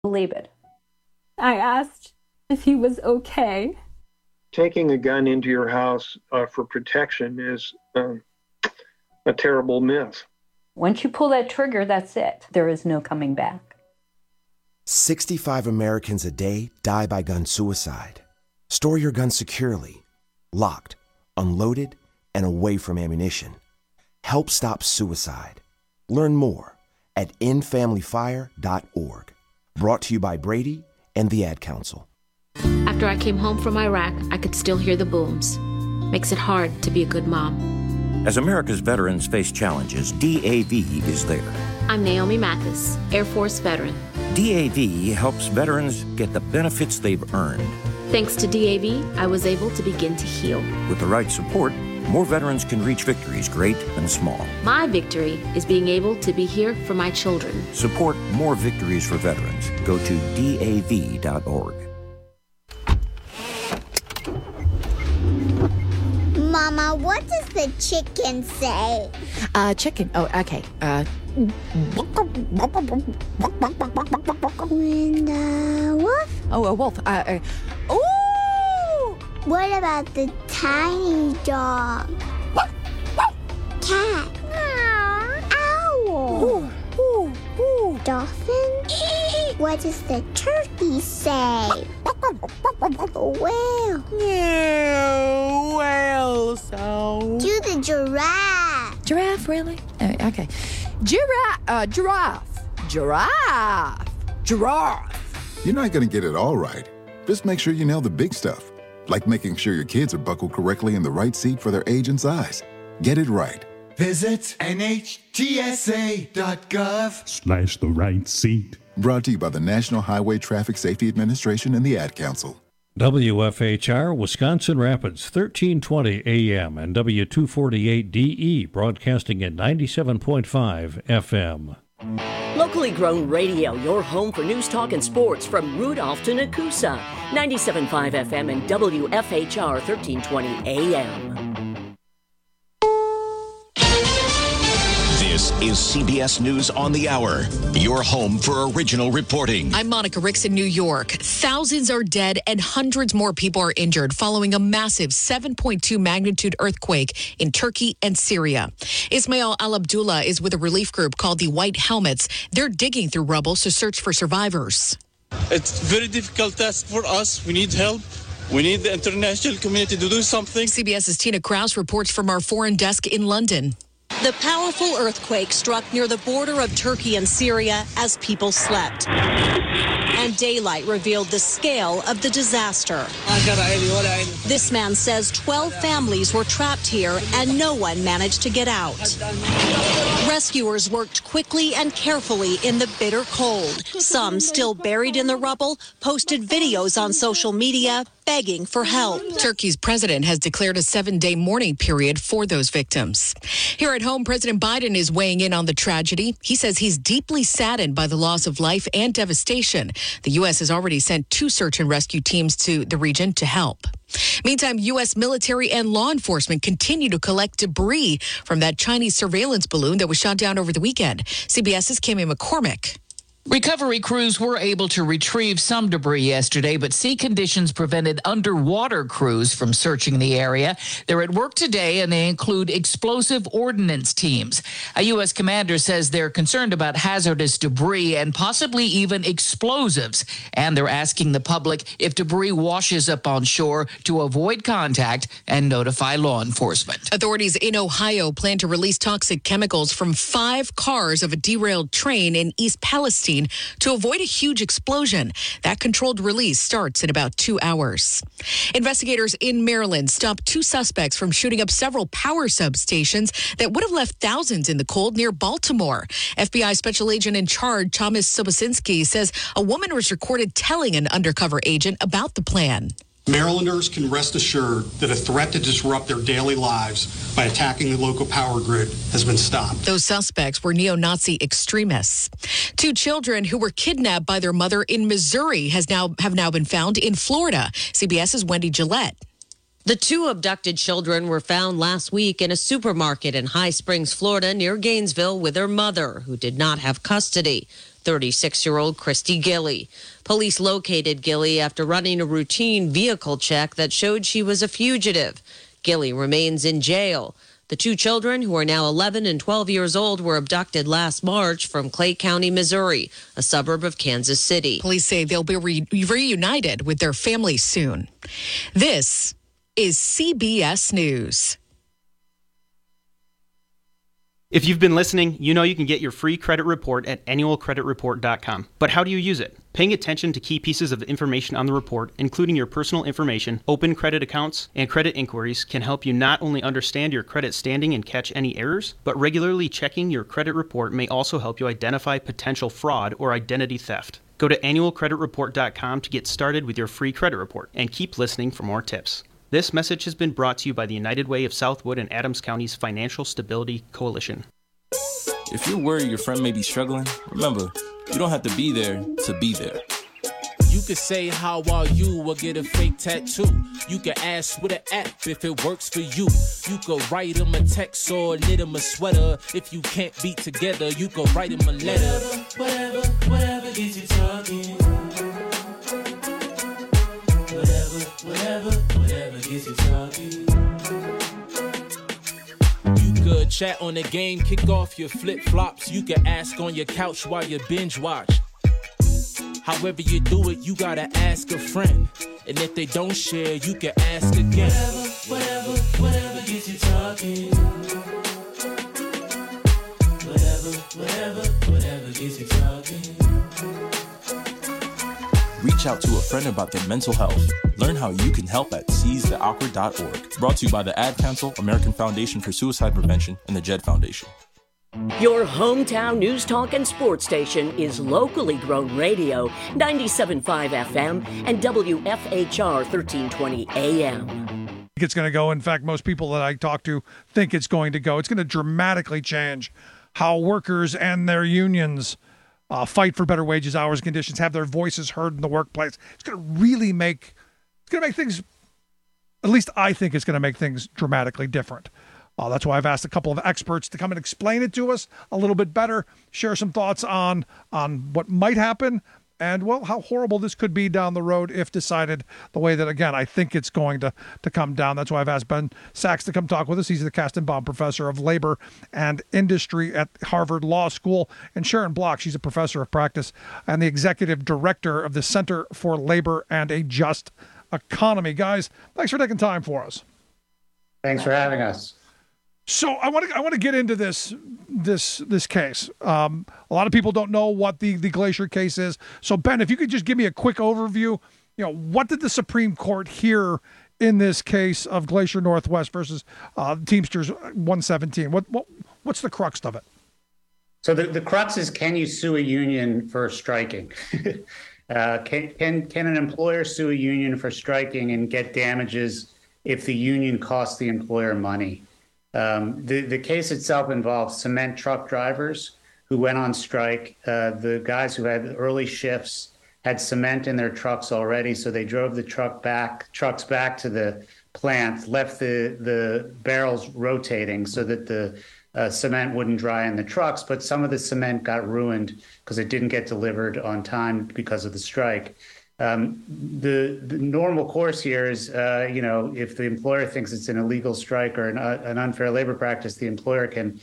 Believe it. I asked if he was okay. Taking a gun into your house for protection is a terrible myth. Once you pull that trigger, that's it. There is no coming back. 65 Americans a day die by gun suicide. Store your gun securely, locked, unloaded, and away from ammunition. Help stop suicide. Learn more at endfamilyfire.org. Brought to you by Brady and the Ad Council. After I came home from Iraq, I could still hear the booms. Makes it hard to be a good mom. As America's veterans face challenges, DAV is there. I'm Naomi Mathis, Air Force veteran. DAV helps veterans get the benefits they've earned. Thanks to DAV, I was able to begin to heal. With the right support, more veterans can reach victories, great and small. My victory is being able to be here for my children. Support more victories for veterans. Go to DAV.org. Mama, what does the chicken say? Chicken. Oh, okay. When the wolf? Oh, a wolf. Ooh! What about the tiny dog? Cat? Owl? Dolphin? What does the turkey say? Whale? Whale sound. Do the giraffe. Giraffe, really? Okay. Giraffe. You're not going to get it all right. Just make sure you nail the big stuff, like making sure your kids are buckled correctly in the right seat for their age and size. Get it right. Visit NHTSA.gov/the right seat. Brought to you by the National Highway Traffic Safety Administration and the Ad Council. WFHR, Wisconsin Rapids, 1320 AM and W248DE, broadcasting at 97.5 FM. Locally grown radio, your home for news, talk, and sports from Rudolph to Nakusa. 97.5 FM and WFHR 1320 AM. This is CBS News on the Hour, your home for original reporting. I'm Monica Ricks in New York. Thousands are dead and hundreds more people are injured following a massive 7.2 magnitude earthquake in Turkey and Syria. Ismail Al-Abdullah is with a relief group called the White Helmets. They're digging through rubble to search for survivors. It's a very difficult task for us. We need help. We need the international community to do something. CBS's Tina Kraus reports from our foreign desk in London. The powerful earthquake struck near the border of Turkey and Syria as people slept. And daylight revealed the scale of the disaster. This man says 12 families were trapped here and no one managed to get out. Rescuers worked quickly and carefully in the bitter cold. Some, still buried in the rubble, posted videos on social media begging for help. Turkey's president has declared a 7-day mourning period for those victims. Here at home, President Biden is weighing in on the tragedy. He says he's deeply saddened by the loss of life and devastation. The U.S. has already sent 2 search and rescue teams to the region to help. Meantime, U.S. military and law enforcement continue to collect debris from that Chinese surveillance balloon that was shot down over the weekend. CBS's Kimmy McCormick. Recovery crews were able to retrieve some debris yesterday, but sea conditions prevented underwater crews from searching the area. They're at work today, and they include explosive ordnance teams. A U.S. commander says they're concerned about hazardous debris and possibly even explosives, and they're asking the public if debris washes up on shore to avoid contact and notify law enforcement. Authorities in Ohio plan to release toxic chemicals from 5 cars of a derailed train in East Palestine to avoid a huge explosion. That controlled release starts in about 2 hours. Investigators in Maryland stopped 2 suspects from shooting up several power substations that would have left thousands in the cold near Baltimore. FBI Special Agent in charge, Thomas Sobocinski, says a woman was recorded telling an undercover agent about the plan. Marylanders can rest assured that a threat to disrupt their daily lives by attacking the local power grid has been stopped. Those suspects were neo-Nazi extremists. 2 children who were kidnapped by their mother in Missouri have now been found in Florida. CBS's Wendy Gillette. The 2 abducted children were found last week in a supermarket in High Springs, Florida, near Gainesville, with their mother, who did not have custody. 36-year-old Christy Gilly. Police located Gilly after running a routine vehicle check that showed she was a fugitive. Gilly remains in jail. The two children, who are now 11 and 12 years old, were abducted last March from Clay County, Missouri, a suburb of Kansas City. Police say they'll be reunited with their families soon. This is CBS News. If you've been listening, you know you can get your free credit report at annualcreditreport.com. But how do you use it? Paying attention to key pieces of information on the report, including your personal information, open credit accounts, and credit inquiries, can help you not only understand your credit standing and catch any errors, but regularly checking your credit report may also help you identify potential fraud or identity theft. Go to annualcreditreport.com to get started with your free credit report, and keep listening for more tips. This message has been brought to you by the United Way of Southwood and Adams County's Financial Stability Coalition. If you're worried your friend may be struggling, remember, you don't have to be there to be there. You could say, how are you, or get a fake tattoo. You can ask with an app if it works for you. You could write them a text or knit them a sweater. If you can't be together, you could write them a letter. Whatever gets you talking. Whatever gets you talking. You could chat on the game, kick off your flip-flops. You can ask on your couch while you binge watch. However you do it, you gotta ask a friend. And if they don't share, you can ask again. Whatever gets you talking. Whatever gets you talking. Reach out to a friend about their mental health. Learn how you can help at seizetheawkward.org. Brought to you by the Ad Council, American Foundation for Suicide Prevention, and the Jed Foundation. Your hometown news talk and sports station is locally grown radio, 97.5 FM and WFHR 1320 AM. It's going to go. In fact, most people that I talk to think it's going to go. It's going to dramatically change how workers and their unions fight for better wages, hours, and conditions, have their voices heard in the workplace. It's going to really make things, at least I think it's going to make things dramatically different. That's why I've asked a couple of experts to come and explain it to us a little bit better, share some thoughts on what might happen, and, well, how horrible this could be down the road if decided the way that, again, I think it's going to come down. That's why I've asked Ben Sachs to come talk with us. He's the Kastenbaum Professor of Labor and Industry at Harvard Law School. And Sharon Block, she's a professor of practice and the executive director of the Center for Labor and a Just Economy. Guys, thanks for taking time for us. Thanks for having us. So I want to get into this case. A lot of people don't know what the Glacier case is. So Ben, if you could just give me a quick overview, what did the Supreme Court hear in this case of Glacier Northwest versus Teamsters 117? What's the crux of it? So the crux is, can you sue a union for striking? Can an employer sue a union for striking and get damages if the union costs the employer money? The case itself involves cement truck drivers who went on strike. The guys who had early shifts had cement in their trucks already, so they drove the trucks back to the plant, left the barrels rotating so that the cement wouldn't dry in the trucks, but some of the cement got ruined because it didn't get delivered on time because of the strike. The normal course here is, if the employer thinks it's an illegal strike or an unfair labor practice, the employer can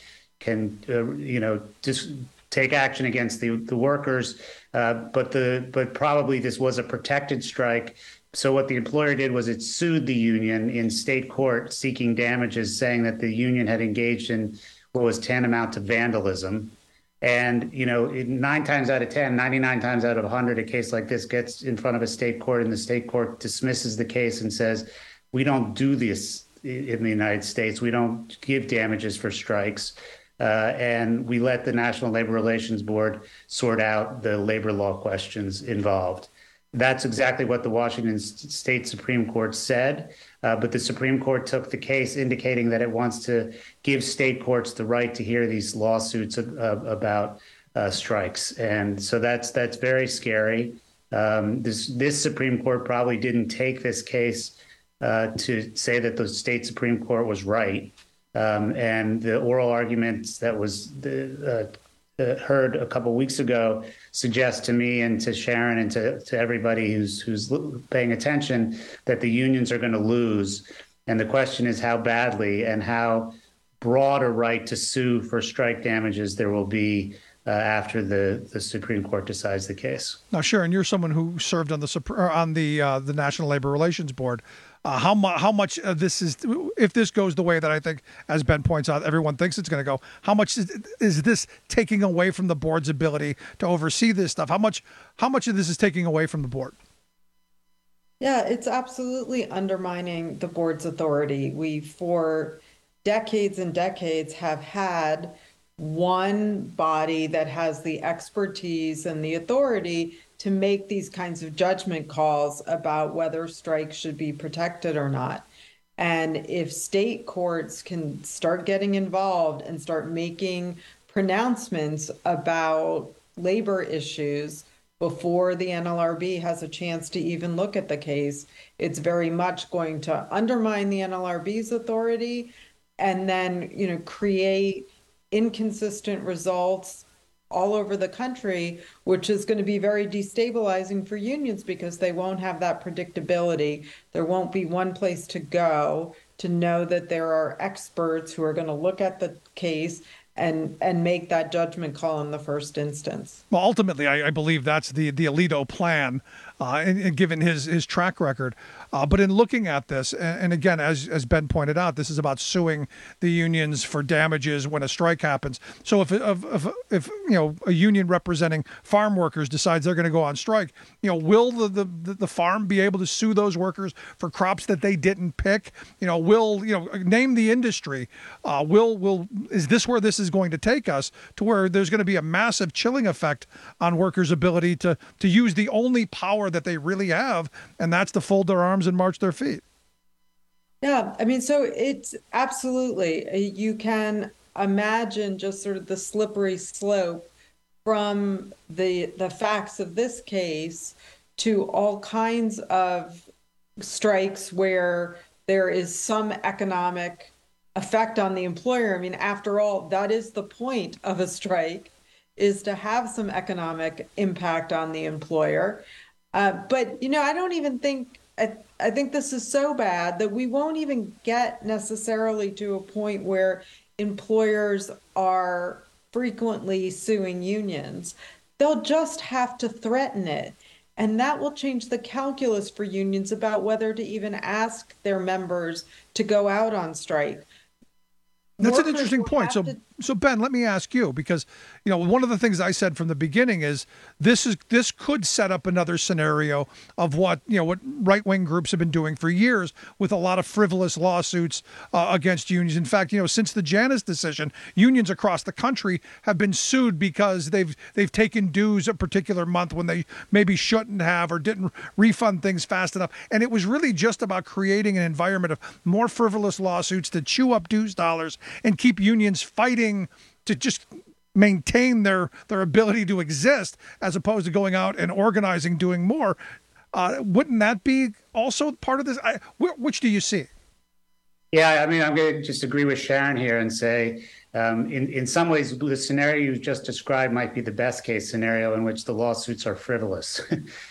just take action against the workers. But probably this was a protected strike. So what the employer did was it sued the union in state court seeking damages, saying that the union had engaged in what was tantamount to vandalism. And, 9 times out of 10, 99 times out of 100, a case like this gets in front of a state court and the state court dismisses the case and says, we don't do this in the United States. We don't give damages for strikes. And we let the National Labor Relations Board sort out the labor law questions involved. That's exactly what the Washington State Supreme Court said. But the Supreme Court took the case indicating that it wants to give state courts the right to hear these lawsuits about strikes. And so that's very scary. This Supreme Court probably didn't take this case to say that the state Supreme Court was right. And the oral arguments that was heard a couple weeks ago suggest to me and to Sharon and to everybody who's paying attention that the unions are going to lose. And the question is how badly and how broad a right to sue for strike damages there will be after the Supreme Court decides the case. Now, Sharon, you're someone who served on the National Labor Relations Board. How much this is, if this goes the way that I think, as Ben points out, everyone thinks it's going to go, how much is this taking away from the board's ability to oversee this stuff? How much of this is taking away from the board? Yeah, it's absolutely undermining the board's authority. We, for decades and decades, have had one body that has the expertise and the authority to make these kinds of judgment calls about whether strikes should be protected or not. And if state courts can start getting involved and start making pronouncements about labor issues before the NLRB has a chance to even look at the case, it's very much going to undermine the NLRB's authority and then, create inconsistent results all over the country, which is going to be very destabilizing for unions because they won't have that predictability. There won't be one place to go to know that there are experts who are going to look at the case and make that judgment call in the first instance. Well, ultimately, I believe that's the Alito plan, and given his track record. But in looking at this, and again, as Ben pointed out, this is about suing the unions for damages when a strike happens. So if a union representing farm workers decides they're going to go on strike, will the farm be able to sue those workers for crops that they didn't pick? Will name the industry? Is this where this is going to take us, to where there's going to be a massive chilling effect on workers' ability to use the only power that they really have, and that's to fold their arms and march their feet? Yeah, so it's absolutely, you can imagine just sort of the slippery slope from the facts of this case to all kinds of strikes where there is some economic effect on the employer. After all, that is the point of a strike, is to have some economic impact on the employer. But, I don't even think, I think this is so bad that we won't even get necessarily to a point where employers are frequently suing unions. They'll just have to threaten it. And that will change the calculus for unions about whether to even ask their members to go out on strike. That's an interesting point. So Ben, let me ask you, because one of the things I said from the beginning is this could set up another scenario of what right-wing groups have been doing for years with a lot of frivolous lawsuits against unions. In fact, since the Janus decision, unions across the country have been sued because they've taken dues a particular month when they maybe shouldn't have, or didn't refund things fast enough. And it was really just about creating an environment of more frivolous lawsuits to chew up dues dollars and keep unions fighting to just maintain their ability to exist, as opposed to going out and organizing, doing more. Wouldn't that be also part of this? Which do you see? Yeah, I'm going to just agree with Sharon here and say, in some ways, the scenario you just described might be the best case scenario in which the lawsuits are frivolous.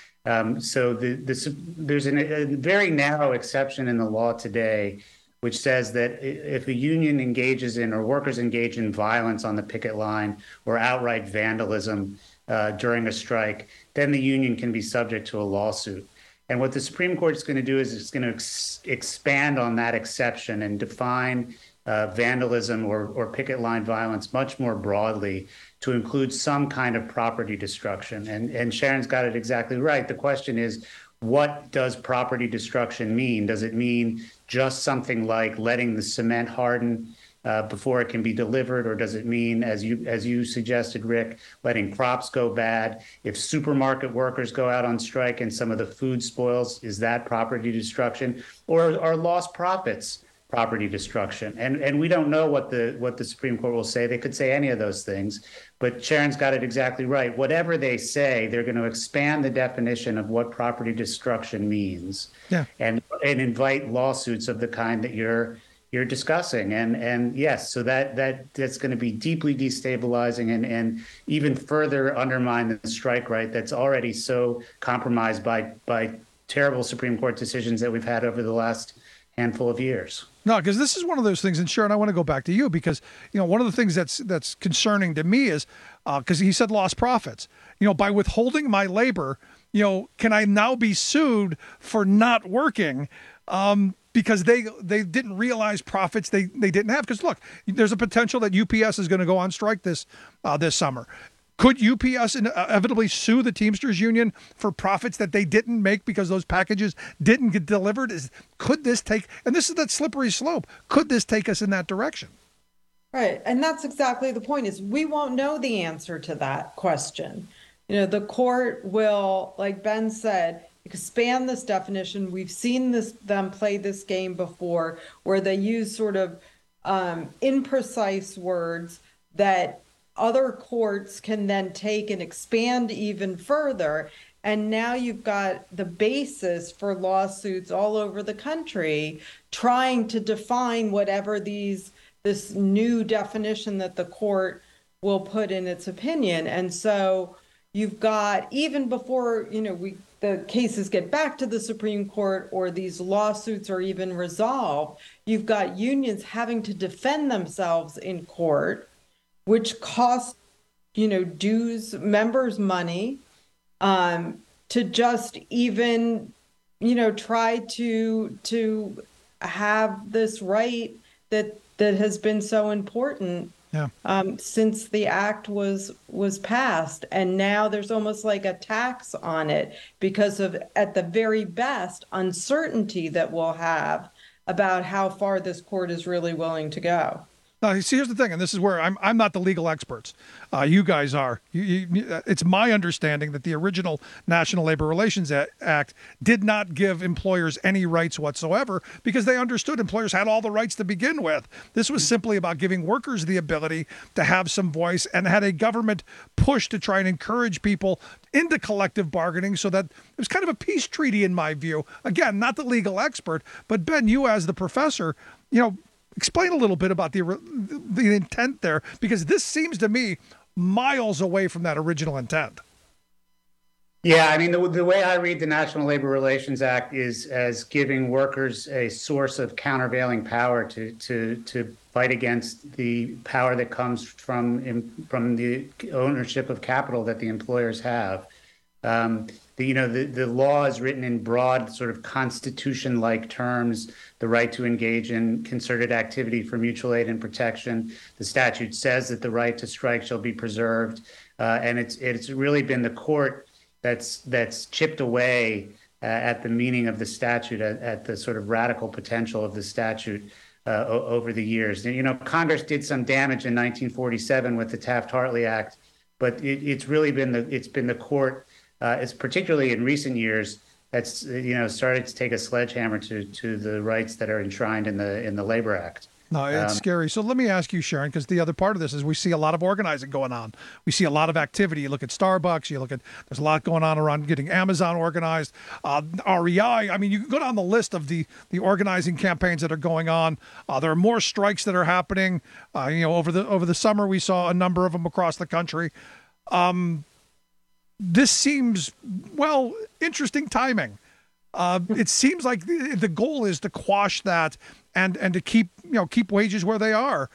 So there's a very narrow exception in the law today which says that if a union engages in, or workers engage in violence on the picket line or outright vandalism during a strike, then the union can be subject to a lawsuit. And what the Supreme Court is going to do is it's going to expand on that exception and define vandalism or picket line violence much more broadly to include some kind of property destruction. And Sharon's got it exactly right. The question is, what does property destruction mean? Does it mean just something like letting the cement harden before it can be delivered? Or does it mean, as you suggested, Rick, letting crops go bad? If supermarket workers go out on strike and some of the food spoils, is that property destruction? Or are lost profits property destruction? And we don't know what the Supreme Court will say. They could say any of those things. But Sharon's got it exactly right. Whatever they say, they're going to expand the definition of what property destruction means, and invite lawsuits of the kind that you're you're discussing. And yes, so that's going to be deeply destabilizing and even further undermine the strike right that's already so compromised by terrible Supreme Court decisions that we've had over the last handful of years. No, because this is one of those things, and Sharon, I want to go back to you because, one of the things that's concerning to me is, because he said lost profits, by withholding my labor, can I now be sued for not working because they didn't realize profits they didn't have? Because look, there's a potential that UPS is going to go on strike this summer. Could UPS inevitably sue the Teamsters Union for profits that they didn't make because those packages didn't get delivered? Could this take, and this is that slippery slope, could this take us in that direction? Right. And that's exactly the point, is we won't know the answer to that question. The court will, like Ben said, expand this definition. We've seen them play this game before where they use sort of imprecise words that other courts can then take and expand even further. And now you've got the basis for lawsuits all over the country trying to define whatever this new definition that the court will put in its opinion. And so you've got, even before, the cases get back to the Supreme Court or these lawsuits are even resolved, you've got unions having to defend themselves in court, which costs, dues members money, to just even, try to have this right that has been so important since the act was passed. And now there's almost like a tax on it because of, at the very best, uncertainty that we'll have about how far this court is really willing to go. Now, see, here's the thing, and this is where I'm not the legal experts. You guys are. It's my understanding that the original National Labor Relations Act did not give employers any rights whatsoever because they understood employers had all the rights to begin with. This was simply about giving workers the ability to have some voice and had a government push to try and encourage people into collective bargaining so that it was kind of a peace treaty in my view. Again, not the legal expert, but Ben, you as the professor, explain a little bit about the intent there, because this seems to me miles away from that original intent. Yeah, I mean, the way I read the National Labor Relations Act is as giving workers a source of countervailing power to fight against the power that comes from the ownership of capital that the employers have. The law is written in broad sort of constitution-like terms, the right to engage in concerted activity for mutual aid and protection. The statute says that the right to strike shall be preserved. And it's really been the court that's chipped away at the meaning of the statute, at the sort of radical potential of the statute over the years. Congress did some damage in 1947 with the Taft-Hartley Act, but it's been the court, it's particularly in recent years, that's started to take a sledgehammer to the rights that are enshrined in the Labor Act. No, it's scary. So let me ask you, Sharon, because the other part of this is we see a lot of organizing going on. We see a lot of activity. You look at Starbucks, there's a lot going on around getting Amazon organized, REI. I mean, you can go down the list of the organizing campaigns that are going on. There are more strikes that are happening. Over the summer, we saw a number of them across the country. This seems, interesting timing. It seems like the goal is to quash that and to keep wages where they are.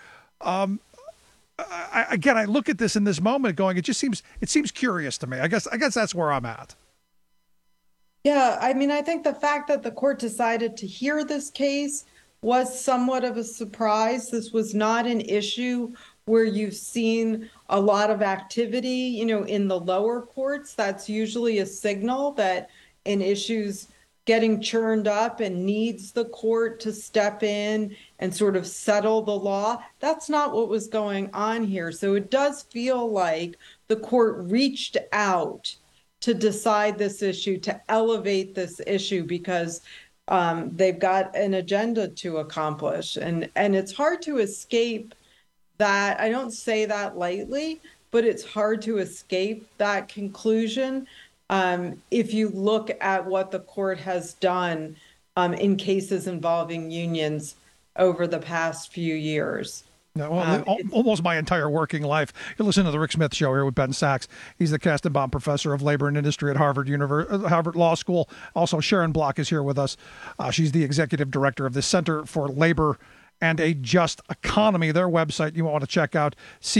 I look at this in this moment going, it seems curious to me. I guess that's where I'm at. Yeah, I mean, I think the fact that the court decided to hear this case was somewhat of a surprise. This was not an issue where you've seen a lot of activity, in the lower courts. That's usually a signal that an issue's getting churned up and needs the court to step in and sort of settle the law. That's not what was going on here. So it does feel like the court reached out to decide this issue, to elevate this issue, because they've got an agenda to accomplish. And it's hard to escape that. I don't say that lightly, but it's hard to escape that conclusion if you look at what the court has done in cases involving unions over the past few years. No, well, almost my entire working life. You listen to the Rick Smith Show here with Ben Sachs. He's the Kastenbaum Professor of Labor and Industry at Harvard Law School. Also, Sharon Block is here with us. She's the Executive Director of the Center for Labor and a Just Economy. Their website you want to check out,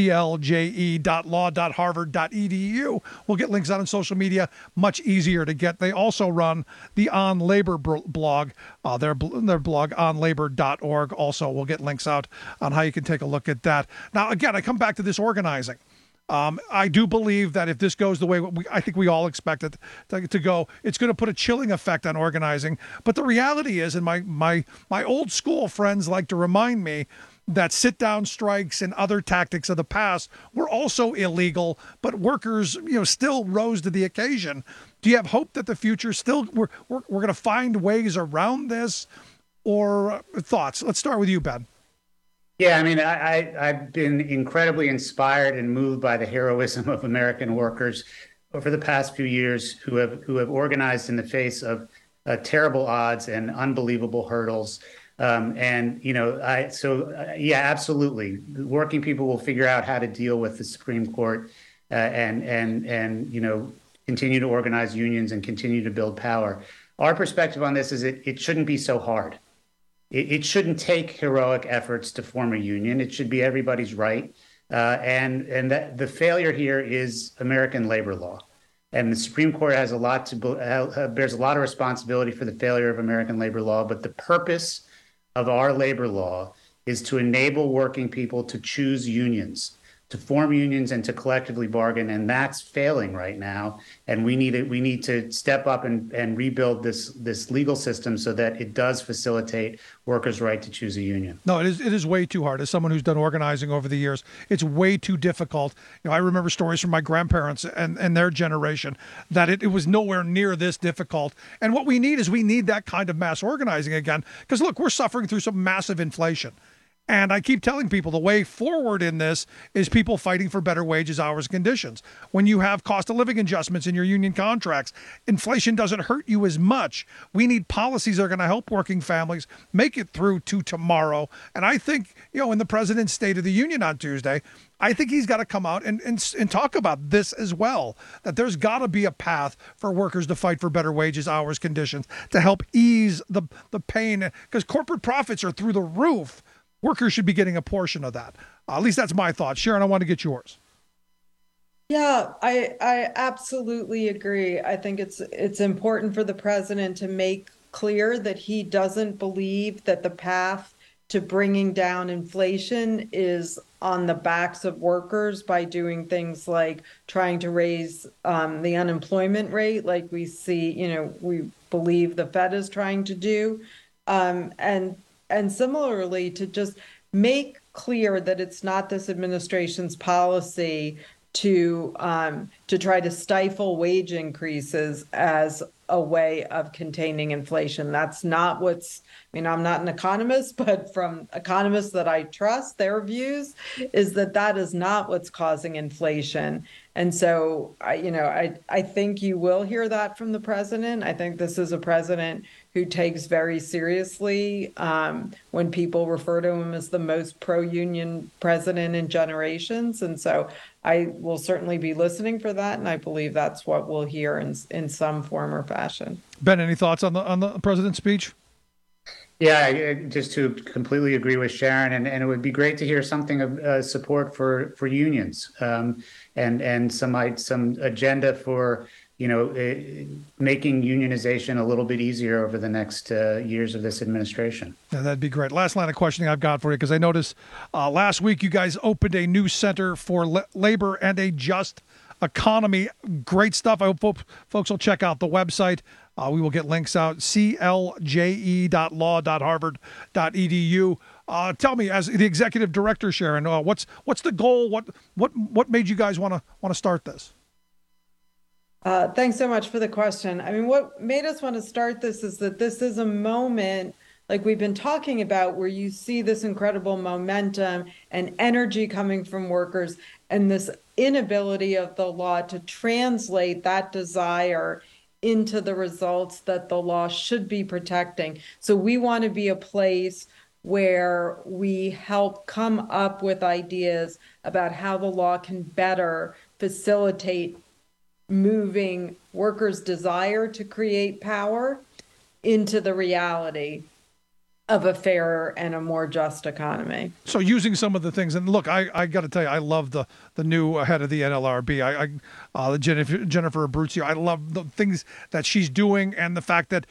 clje.law.harvard.edu. We'll get links out on social media, much easier to get. They also run the On Labor blog, their blog onlabor.org. Also, we'll get links out on how you can take a look at that. Now, again, I come back to this organizing. I do believe that if this goes the way I think we all expect it to go, it's going to put a chilling effect on organizing. But the reality is, and my old school friends like to remind me, that sit-down strikes and other tactics of the past were also illegal, but workers, still rose to the occasion. Do you have hope that the future still we're going to find ways around this, or thoughts? Let's start with you, Ben. Yeah, I mean, I've been incredibly inspired and moved by the heroism of American workers over the past few years who have organized in the face of terrible odds and unbelievable hurdles. Absolutely, working people will figure out how to deal with the Supreme Court and continue to organize unions and continue to build power. Our perspective on this is it shouldn't be so hard. It shouldn't take heroic efforts to form a union. It should be everybody's right. And that the failure here is American labor law. And the Supreme Court has bears a lot of responsibility for the failure of American labor law. But the purpose of our labor law is to enable working people to choose unions, to form unions and to collectively bargain. And that's failing right now. And we need to step up and rebuild this legal system so that it does facilitate workers' right to choose a union. No, it is way too hard. As someone who's done organizing over the years, it's way too difficult. I remember stories from my grandparents and their generation that it was nowhere near this difficult. And what we need that kind of mass organizing again. Because look, we're suffering through some massive inflation. And I keep telling people the way forward in this is people fighting for better wages, hours, conditions. When you have cost of living adjustments in your union contracts, inflation doesn't hurt you as much. We need policies that are going to help working families make it through to tomorrow. And I think, in the President's State of the Union on Tuesday, I think he's got to come out and talk about this as well, that there's got to be a path for workers to fight for better wages, hours, conditions, to help ease the pain, because corporate profits are through the roof. Workers should be getting a portion of that. At least that's my thought. Sharon, I want to get yours. Yeah, I absolutely agree. I think it's important for the president to make clear that he doesn't believe that the path to bringing down inflation is on the backs of workers by doing things like trying to raise the unemployment rate, like we see, we believe the Fed is trying to do. And similarly, to just make clear that it's not this administration's policy to try to stifle wage increases as a way of containing inflation. That's not I'm not an economist, but from economists that I trust, their views is that is not what's causing inflation. And so, I think you will hear that from the president. I think this is a president who takes very seriously when people refer to him as the most pro-union president in generations. And so I will certainly be listening for that. And I believe that's what we'll hear in some form or fashion. Ben, any thoughts on the president's speech? Yeah, just to completely agree with Sharon, and it would be great to hear something of support for unions and some agenda for making unionization a little bit easier over the next years of this administration. Yeah, that'd be great. Last line of questioning I've got for you, because I noticed last week you guys opened a new Center for Labor and a Just Economy. Great stuff. I hope folks will check out the website. We will get links out, clje.law.harvard.edu. Tell me, as the executive director, Sharon, what's the goal? What made you guys want to start this? Thanks so much for the question. I mean, what made us want to start this is that this is a moment, like we've been talking about, where you see this incredible momentum and energy coming from workers, and this inability of the law to translate that desire into the results that the law should be protecting. So we want to be a place where we help come up with ideas about how the law can better facilitate moving workers' desire to create power into the reality of a fairer and a more just economy. So using some of the things, and look, I got to tell you, I love the new head of the NLRB, Jennifer Abruzzo. I love the things that she's doing, and the fact that,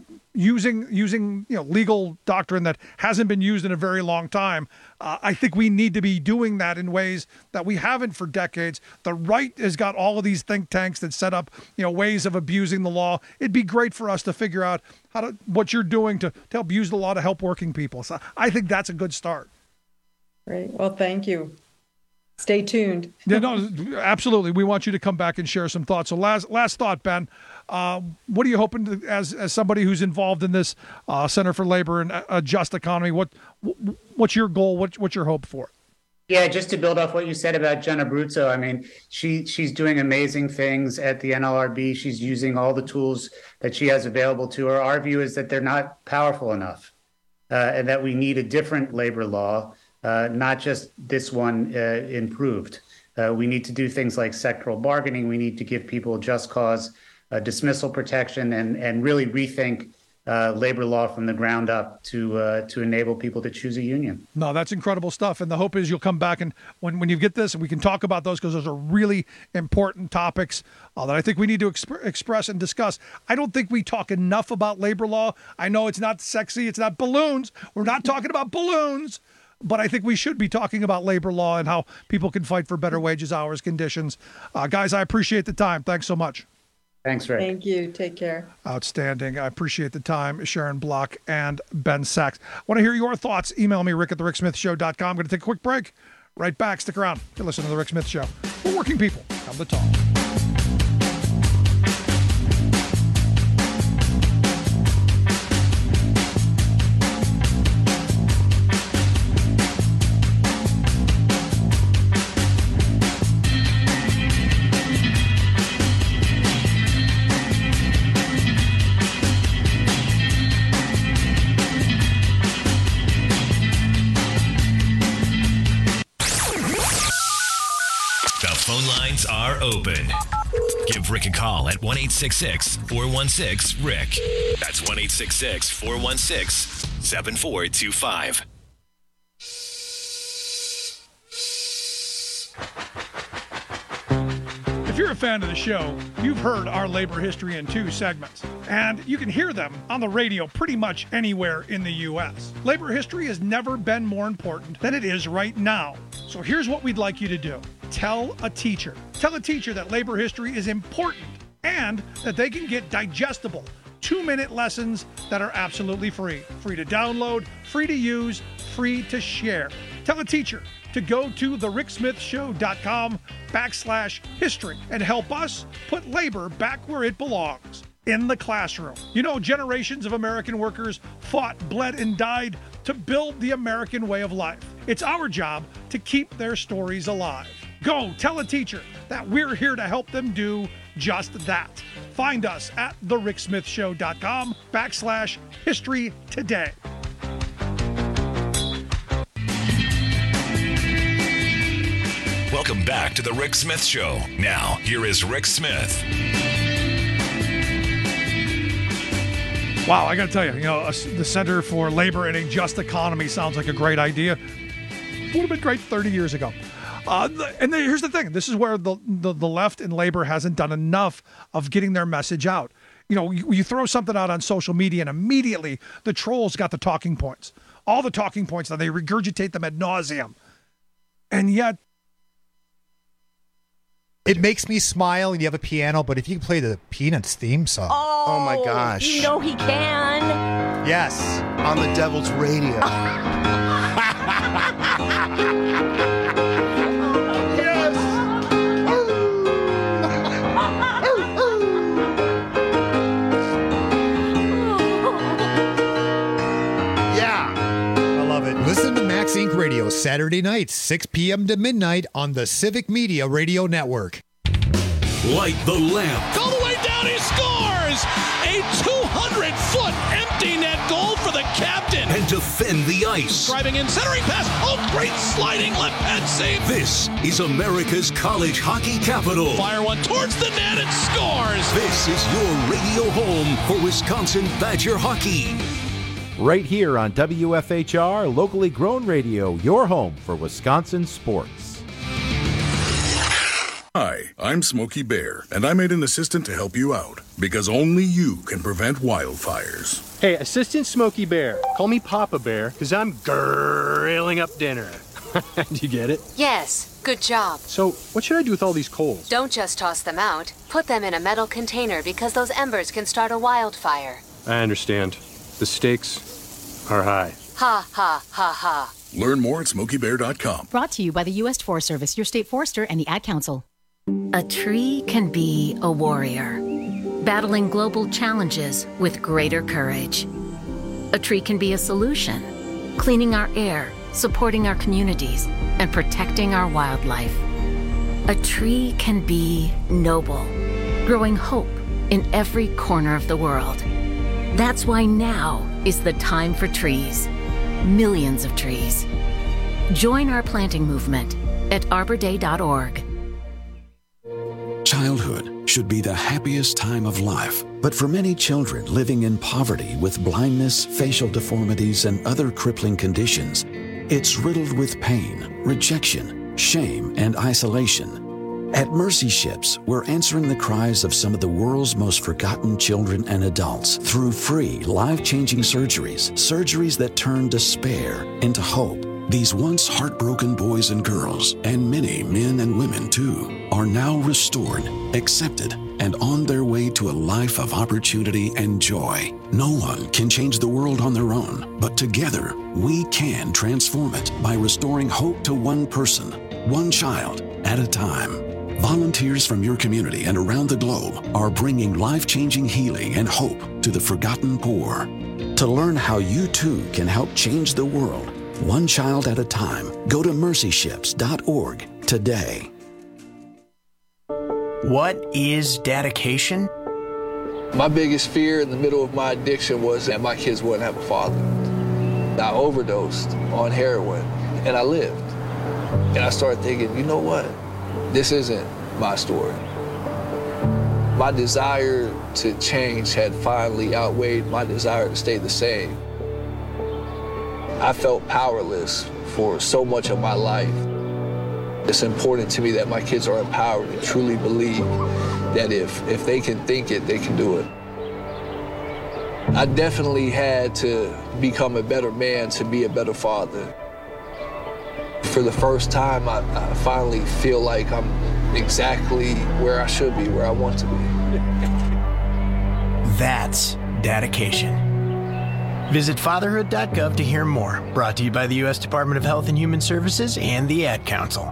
using legal doctrine that hasn't been used in a very long time. I think we need to be doing that in ways that we haven't for decades. The right has got all of these think tanks that set up, ways of abusing the law. It'd be great for us to figure out what you're doing to help use the law to help working people. So I think that's a good start. Great. Well, thank you. Stay tuned. Yeah, no, absolutely. We want you to come back and share some thoughts. So last thought, Ben, what are you hoping to, as somebody who's involved in this Center for Labor and a Just Economy, what's your goal? What's your hope for? Yeah, just to build off what you said about Jenna Abruzzo, I mean, she's doing amazing things at the NLRB. She's using all the tools that she has available to her. Our view is that they're not powerful enough, and that we need a different labor law, not just this one improved. We need to do things like sectoral bargaining. We need to give people just cause dismissal protection and really rethink labor law from the ground up to enable people to choose a union. No, that's incredible stuff. And the hope is you'll come back and when you get this, and we can talk about those because those are really important topics that I think we need to express and discuss. I don't think we talk enough about labor law. I know it's not sexy. It's not balloons. We're not talking about balloons. But I think we should be talking about labor law and how people can fight for better wages, hours, conditions. Guys, I appreciate the time. Thanks so much. Thanks, Rick. Thank you. Take care. Outstanding. I appreciate the time, Sharon Block and Ben Sachs. Want to hear your thoughts? Email me, rick@thericksmithshow.com. I'm going to take a quick break. Right back. Stick around. You're listening to The Rick Smith Show. For working people, come to talk. Are open. Give Rick a call at 1-866-416-RICK. That's 1-866-416-7425. If you're a fan of the show, you've heard our labor history in 2 segments, and you can hear them on the radio pretty much anywhere in the U.S. Labor history has never been more important than it is right now. So here's what we'd like you to do. Tell a teacher. Tell a teacher that labor history is important and that they can get digestible 2-minute lessons that are absolutely free. Free to download, free to use, free to share. Tell a teacher to go to thericksmithshow.com/history and help us put labor back where it belongs, in the classroom. Generations of American workers fought, bled, and died to build the American way of life. It's our job to keep their stories alive. Go tell a teacher that we're here to help them do just that. Find us at thericksmithshow.com/history today. Welcome back to The Rick Smith Show. Now, here is Rick Smith. Wow, I got to tell you, the Center for Labor and a Just Economy sounds like a great idea. Would have been great 30 years ago. And here's the thing. This is where the left and labor hasn't done enough of getting their message out. You throw something out on social media and immediately the trolls got the talking points. All the talking points, and they regurgitate them ad nauseum. And yet, it makes me smile, and you have a piano, but if you can play the Peanuts theme song. Oh my gosh. You know he can. Yes, on the Devil's Radio. Yes. Yeah. I love it. Listen to Max Inc. Radio Saturday nights, 6 p.m. to midnight on the Civic Media Radio Network. Light the lamp. All the way down, he scores! A 200-foot empty net goal for the captain. And to defend the ice. Driving in, centering pass. Oh, great sliding left pad save. This is America's college hockey capital. Fire one towards the net and scores. This is your radio home for Wisconsin Badger hockey. Right here on WFHR, locally grown radio, your home for Wisconsin sports. Hi, I'm Smokey Bear, and I made an assistant to help you out, because only you can prevent wildfires. Hey, Assistant Smokey Bear. Call me Papa Bear, because I'm grilling up dinner. Do you get it? Yes, good job. So, what should I do with all these coals? Don't just toss them out. Put them in a metal container because those embers can start a wildfire. I understand. The stakes are high. Ha, ha, ha, ha. Learn more at SmokeyBear.com. Brought to you by the U.S. Forest Service, your state forester, and the Ad Council. A tree can be a warrior, battling global challenges with greater courage. A tree can be a solution, cleaning our air, supporting our communities, and protecting our wildlife. A tree can be noble, growing hope in every corner of the world. That's why now is the time for trees. Millions of trees. Join our planting movement at arborday.org. Childhood should be the happiest time of life, but for many children living in poverty with blindness, facial deformities, and other crippling conditions, it's riddled with pain, rejection, shame, and isolation. At Mercy Ships, we're answering the cries of some of the world's most forgotten children and adults through free, life-changing surgeries that turn despair into hope. These once heartbroken boys and girls, and many men and women too, are now restored, accepted, and on their way to a life of opportunity and joy. No one can change the world on their own, but together we can transform it by restoring hope to one person, one child at a time. Volunteers from your community and around the globe are bringing life-changing healing and hope to the forgotten poor. To learn how you too can help change the world, one child at a time, go to mercyships.org today. What is dedication? My biggest fear in the middle of my addiction was that my kids wouldn't have a father. I overdosed on heroin, and I lived. And I started thinking, you know what? This isn't my story. My desire to change had finally outweighed my desire to stay the same. I felt powerless for so much of my life. It's important to me that my kids are empowered and truly believe that if they can think it, they can do it. I definitely had to become a better man to be a better father. For the first time, I finally feel like I'm exactly where I should be, where I want to be. That's dedication. Visit fatherhood.gov to hear more. Brought to you by the U.S. Department of Health and Human Services and the Ad Council.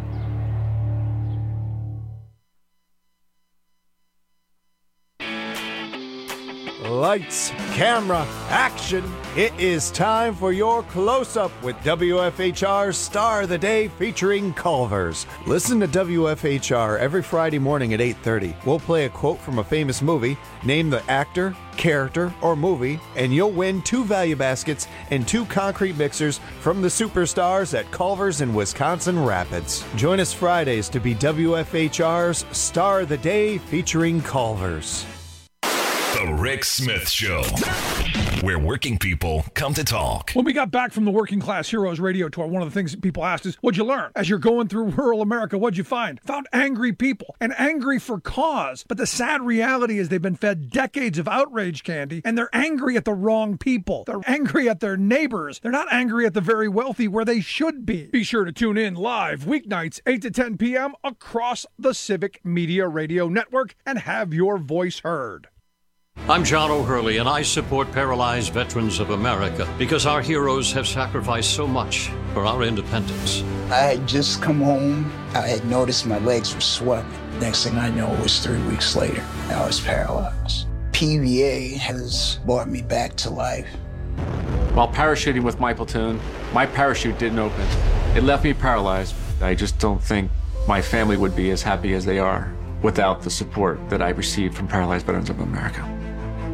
Lights, camera, action. It is time for your close-up with WFHR's Star of the Day featuring Culver's. Listen to WFHR every Friday morning at 8:30. We'll play a quote from a famous movie, name the actor, character, or movie, and you'll win 2 value baskets and 2 concrete mixers from the superstars at Culver's in Wisconsin Rapids. Join us Fridays to be WFHR's Star of the Day featuring Culver's. The Rick Smith Show, where working people come to talk. When we got back from the Working Class Heroes radio tour, one of the things that people asked is, what'd you learn? As you're going through rural America, what'd you find? Found angry people, and angry for cause. But the sad reality is they've been fed decades of outrage candy, and they're angry at the wrong people. They're angry at their neighbors. They're not angry at the very wealthy where they should be. Be sure to tune in live weeknights, 8 to 10 p.m. across the Civic Media Radio Network and have your voice heard. I'm John O'Hurley, and I support Paralyzed Veterans of America because our heroes have sacrificed so much for our independence. I had just come home. I had noticed my legs were swelling. Next thing I know, it was 3 weeks later. I was paralyzed. PVA has brought me back to life. While parachuting with my platoon, my parachute didn't open. It left me paralyzed. I just don't think my family would be as happy as they are without the support that I received from Paralyzed Veterans of America.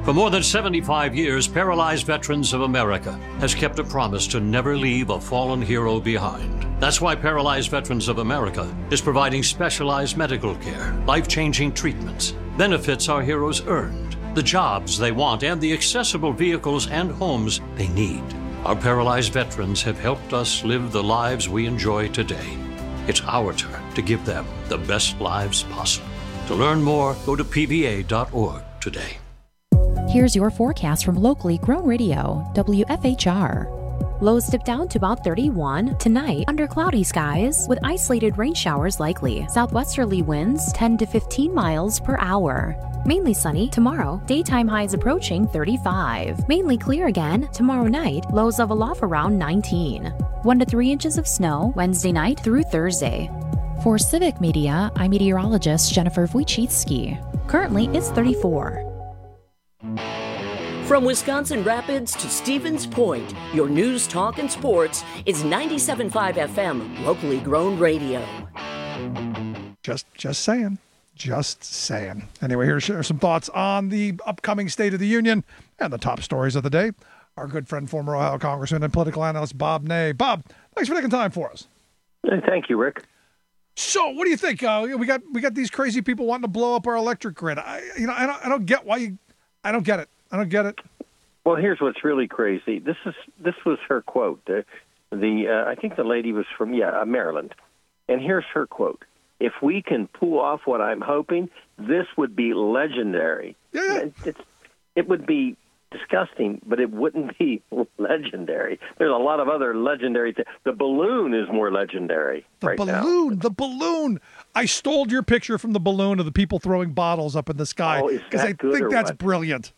For more than 75 years, Paralyzed Veterans of America has kept a promise to never leave a fallen hero behind. That's why Paralyzed Veterans of America is providing specialized medical care, life-changing treatments, benefits our heroes earned, the jobs they want, and the accessible vehicles and homes they need. Our paralyzed veterans have helped us live the lives we enjoy today. It's our turn to give them the best lives possible. To learn more, go to pva.org today. Here's your forecast from locally grown radio, WFHR. Lows dip down to about 31 tonight under cloudy skies with isolated rain showers likely. Southwesterly winds 10 to 15 miles per hour. Mainly sunny tomorrow. Daytime highs approaching 35. Mainly clear again tomorrow night. Lows level off around 19. 1 to 3 inches of snow Wednesday night through Thursday. For Civic Media, I'm meteorologist Jennifer Wojcicki. Currently, it's 34. From Wisconsin Rapids to Stevens Point, your news, talk, and sports is 97.5 FM, locally grown radio. Just saying. Just saying. Anyway, here's some thoughts on the upcoming State of the Union and the top stories of the day. Our good friend, former Ohio Congressman and political analyst Bob Ney. Bob, thanks for taking time for us. Thank you, Rick. So, what do you think? We got these crazy people wanting to blow up our electric grid. I don't get why you. I don't get it. Well, here's what's really crazy. This was her quote. I think the lady was from Maryland, and here's her quote. If we can pull off what I'm hoping, this would be legendary. Yeah. It would be disgusting, but it wouldn't be legendary. There's a lot of other legendary things. The balloon is more legendary right now. The balloon. I stole your picture from the balloon of the people throwing bottles up in the sky because I think that's brilliant.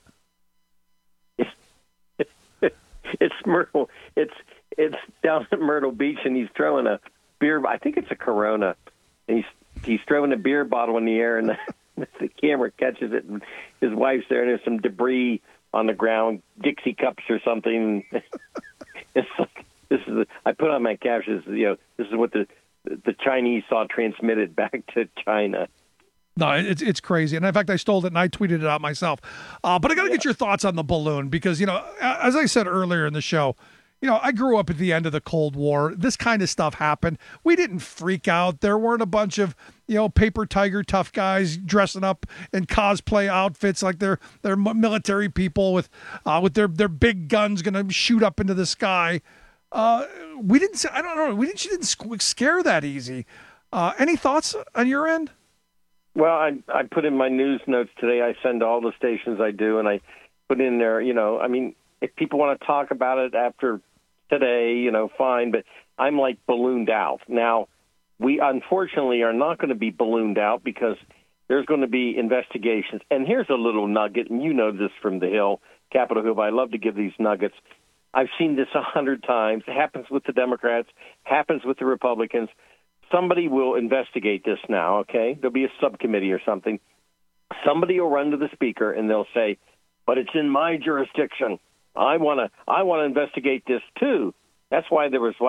It's Myrtle. It's down at Myrtle Beach, and he's throwing a beer. I think it's a Corona. And he's throwing a beer bottle in the air, and the camera catches it, and his wife's there, and there's some debris on the ground, Dixie cups or something. It's like I put on my captions. This is what the Chinese saw transmitted back to China. No, it's crazy. And in fact, I stole it and I tweeted it out myself. But I got to get your thoughts on the balloon because, as I said earlier in the show, I grew up at the end of the Cold War. This kind of stuff happened. We didn't freak out. There weren't a bunch of, paper tiger tough guys dressing up in cosplay outfits like they're military people with their big guns going to shoot up into the sky. We didn't scare that easy. Any thoughts on your end? Well, I put in my news notes today. I send to all the stations I do, and I put in there, if people want to talk about it after today, fine, but I'm like ballooned out. Now, we unfortunately are not going to be ballooned out because there's going to be investigations. And here's a little nugget, and you know this from the Hill, Capitol Hill, but I love to give these nuggets. I've seen this 100 times. It happens with the Democrats, happens with the Republicans. Somebody will investigate this now, okay? There'll be a subcommittee or something. Somebody will run to the speaker, and they'll say, but it's in my jurisdiction. I want to investigate this too. That's why there was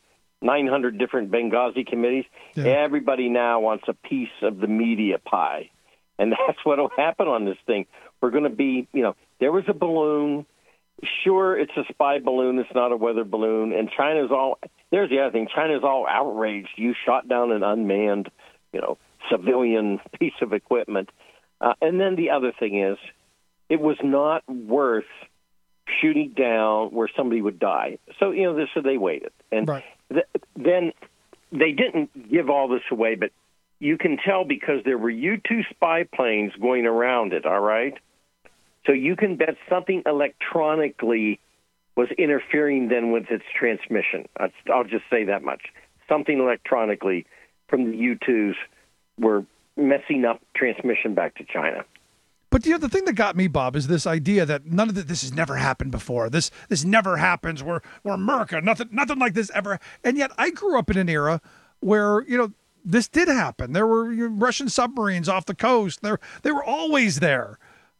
900 different Benghazi committees. Yeah. Everybody now wants a piece of the media pie, and that's what will happen on this thing. We're going to be, there was a balloon. Sure, it's a spy balloon. It's not a weather balloon. And China's all. There's the other thing. China's all outraged. You shot down an unmanned, civilian piece of equipment. And then the other thing is, it was not worth shooting down where somebody would die. So, so they waited. And right. Then they didn't give all this away, but you can tell because there were U-2 spy planes going around it, all right? So you can bet something electronically was interfering then with its transmission. I'll just say that much. Something electronically from the U-2s were messing up transmission back to China. But the thing that got me, Bob, is this idea that none of this has never happened before. This never happens. We're America. Nothing like this ever. And yet I grew up in an era where, this did happen. There were Russian submarines off the coast. They were always there.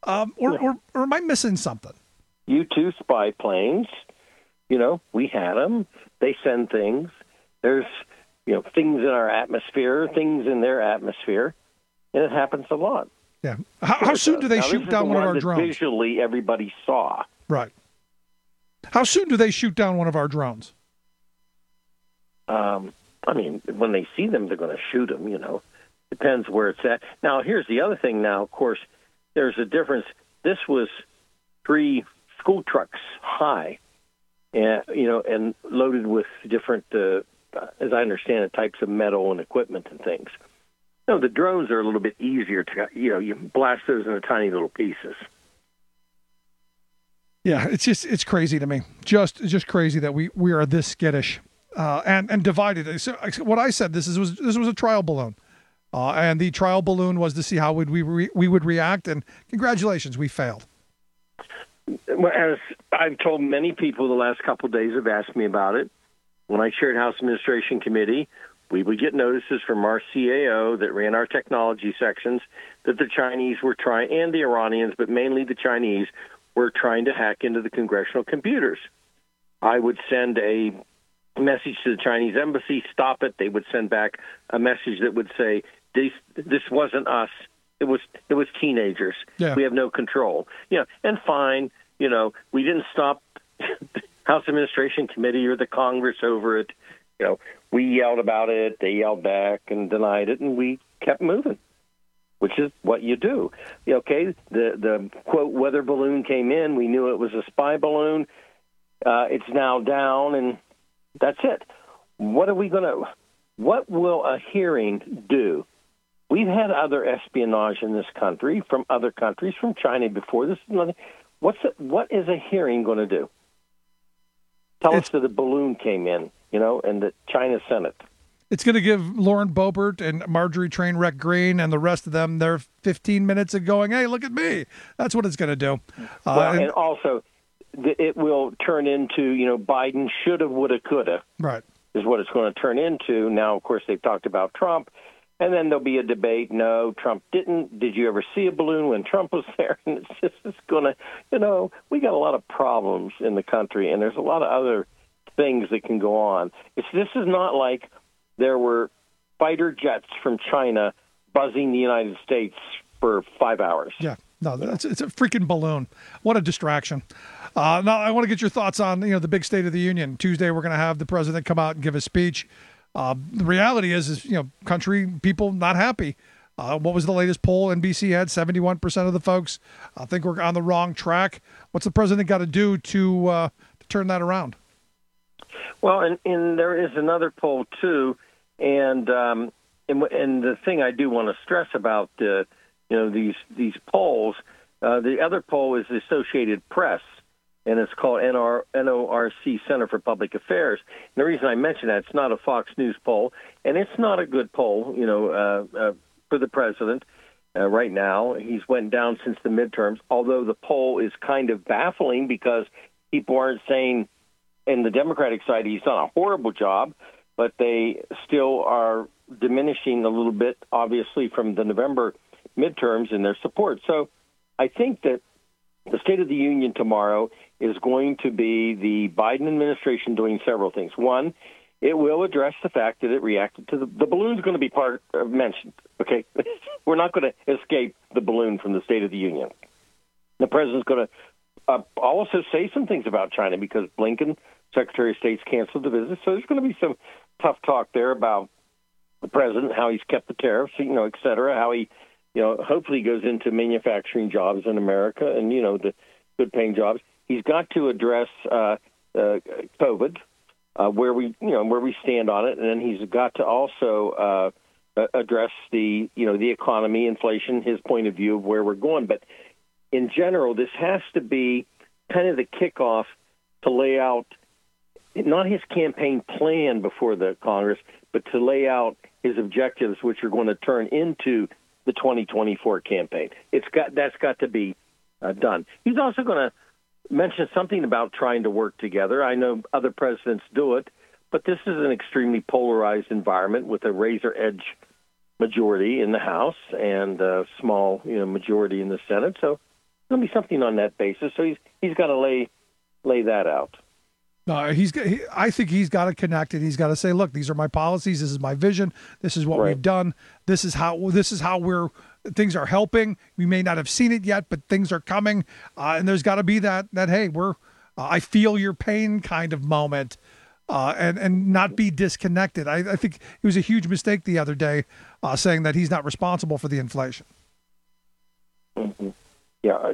Or am I missing something? U-2 spy planes, we had them. They send things. There's, things in our atmosphere, things in their atmosphere, and it happens a lot. Yeah. How soon do they shoot down one of our drones? Visually, everybody saw. Right. How soon do they shoot down one of our drones? I mean, when they see them, they're going to shoot them, Depends where it's at. Now, here's the other thing now, of course, there's a difference. This was 3 school trucks high, and loaded with different, as I understand it, types of metal and equipment and things. The drones are a little bit easier to, you blast those into tiny little pieces. Yeah, it's crazy to me. Just crazy that we are this skittish and divided. So what I said, this was a trial balloon. And the trial balloon was to see how we would react, and congratulations, we failed. Well, as I've told many people the last couple of days have asked me about it, when I chaired House Administration Committee, we would get notices from our CAO that ran our technology sections that the Chinese were trying, and the Iranians, but mainly the Chinese, were trying to hack into the congressional computers. I would send a message to the Chinese embassy, stop it. They would send back a message that would say, this wasn't us. It was teenagers. Yeah. We have no control. And fine, we didn't stop the House Administration Committee or the Congress over it. We yelled about it, they yelled back and denied it, and we kept moving, which is what you do. Okay, the quote weather balloon came in. We knew it was a spy balloon. It's now down, and that's it. What will a hearing do? We've had other espionage in this country from other countries, from China before. This is nothing. What is a hearing going to do? Tell us that a balloon came in, and that China sent it. It's going to give Lauren Boebert and Marjorie Trainwreck Green and the rest of them their 15 minutes of going, hey, look at me. That's what it's going to do. And also, it will turn into, Biden shoulda, woulda, coulda. Right. Is what it's going to turn into. Now, of course, they've talked about Trump. And then there'll be a debate. No, Trump didn't. Did you ever see a balloon when Trump was there? And it's going to, we got a lot of problems in the country, and there's a lot of other things that can go on. This is not like there were fighter jets from China buzzing the United States for 5 hours. Yeah, no, it's a freaking balloon. What a distraction. Now, I want to get your thoughts on, the big State of the Union. Tuesday, we're going to have the president come out and give a speech. The reality is, country people not happy. What was the latest poll NBC had? 71% of the folks think we're on the wrong track. What's the president got to do to turn that around? Well, and there is another poll too, and the thing I do want to stress about these polls, the other poll is the Associated Press. And it's called NORC, Center for Public Affairs. And the reason I mention that, it's not a Fox News poll, and it's not a good poll, for the president right now. He's went down since the midterms, although the poll is kind of baffling because people aren't saying, in the Democratic side, he's done a horrible job, but they still are diminishing a little bit, obviously, from the November midterms in their support. So I think that the State of the Union tomorrow is going to be the Biden administration doing several things. One, it will address the fact that it reacted to the balloon's going to be mentioned. Okay, we're not going to escape the balloon from the State of the Union. The president's going to also say some things about China because Blinken, Secretary of State's canceled the visit. So there's going to be some tough talk there about the president, how he's kept the tariffs, et cetera, how he, hopefully goes into manufacturing jobs in America and, the good-paying jobs. He's got to address COVID, where we stand on it, and then he's got to also address the economy, inflation, his point of view of where we're going. But in general, this has to be kind of the kickoff to lay out not his campaign plan before the Congress, but to lay out his objectives, which are going to turn into the 2024 campaign. That's got to be done. He's also going to mention something about trying to work together. I know other presidents do it, but this is an extremely polarized environment with a razor-edge majority in the House and a small, majority in the Senate. So there'll be something on that basis. So he's got to lay that out. I think he's got to connect it. He's got to say, look, these are my policies. This is my vision. This is what we've done. This is how we're things are helping. We may not have seen it yet, but things are coming. And there's got to be that hey, I feel your pain kind of moment, and not be disconnected. I think it was a huge mistake the other day saying that he's not responsible for the inflation. Mm-hmm. Yeah,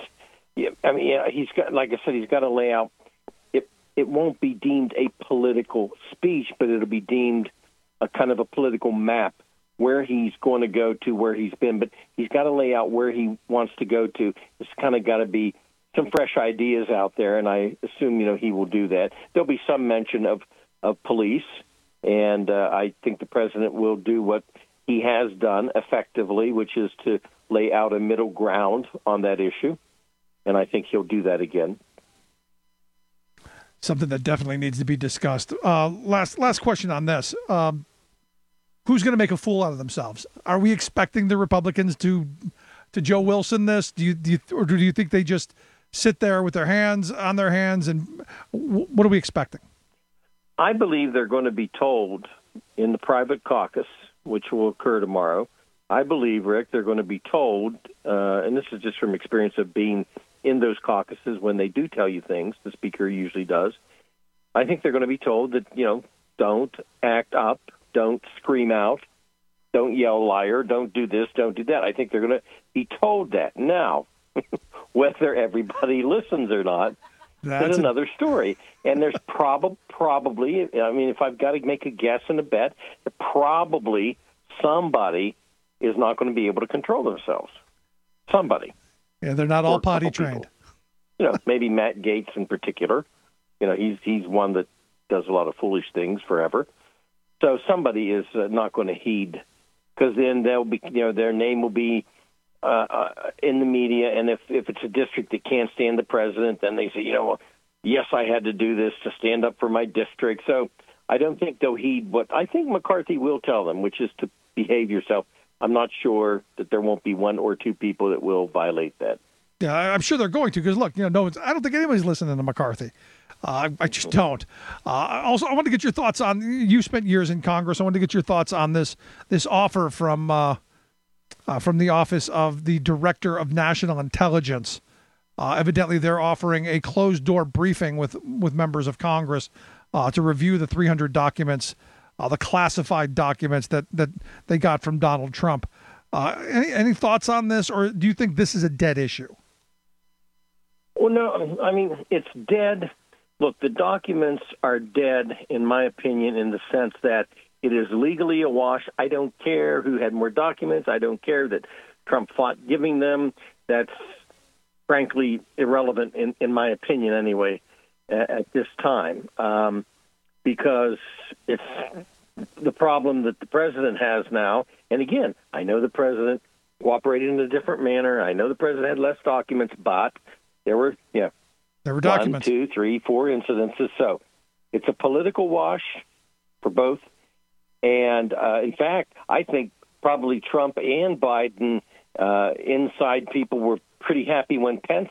he's got, like I said, he's got to lay out. It won't be deemed a political speech, but it'll be deemed a kind of a political map where he's going to go to, where he's been. But he's got to lay out where he wants to go to. It's kind of got to be some fresh ideas out there, and I assume, he will do that. There'll be some mention of police, and I think the president will do what he has done effectively, which is to lay out a middle ground on that issue, and I think he'll do that again. Something that definitely needs to be discussed. Last question on this. Who's going to make a fool out of themselves? Are we expecting the Republicans to Joe Wilson this? Do you think they just sit there with their hands on their hands? And what are we expecting? I believe they're going to be told in the private caucus, which will occur tomorrow. I believe, Rick, they're going to be told, and this is just from experience of being in those caucuses, when they do tell you things, the speaker usually does. I think they're going to be told that, don't act up, don't scream out, don't yell liar, don't do this, don't do that. I think they're going to be told that. Now, whether everybody listens or not, that's another story. And there's probably, if I've got to make a guess and a bet, probably somebody is not going to be able to control themselves. Somebody. Yeah, they're not all potty trained. Maybe Matt Gaetz in particular. He's one that does a lot of foolish things forever. So somebody is not going to heed, because then they'll be, their name will be in the media. And if it's a district that can't stand the president, then they say, yes, I had to do this to stand up for my district. So I don't think they'll heed what I think McCarthy will tell them, which is to behave yourself. I'm not sure that there won't be one or two people that will violate that. Yeah, I'm sure they're going to, because look, I don't think anybody's listening to McCarthy. I just don't. Also, I want to get your thoughts on, you spent years in Congress. I want to get your thoughts on this offer from the Office of the Director of National Intelligence. Evidently, they're offering a closed-door briefing with members of Congress to review the 300 documents, the classified documents that they got from Donald Trump. Any thoughts on this, or do you think this is a dead issue? Well, no, it's dead. Look, the documents are dead, in my opinion, in the sense that it is legally awash. I don't care who had more documents. I don't care that Trump fought giving them. That's frankly irrelevant, in my opinion, anyway, at this time, because it's the problem that the president has now. And again, I know the president cooperated in a different manner. I know the president had less documents, but there were documents. 1, 2, 3, 4 incidences. So it's a political wash for both. And in fact, I think probably Trump and Biden inside people were pretty happy when Pence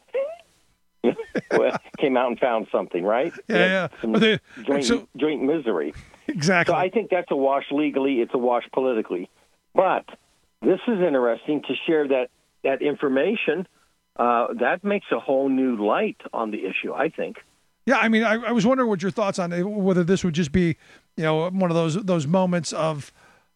came out and found something, right? Yeah. Joint misery. Exactly. So I think that's a wash legally. It's a wash politically. But this is interesting to share that information. That makes a whole new light on the issue, I think. Yeah, I was wondering what your thoughts on whether this would just be, one of those moments of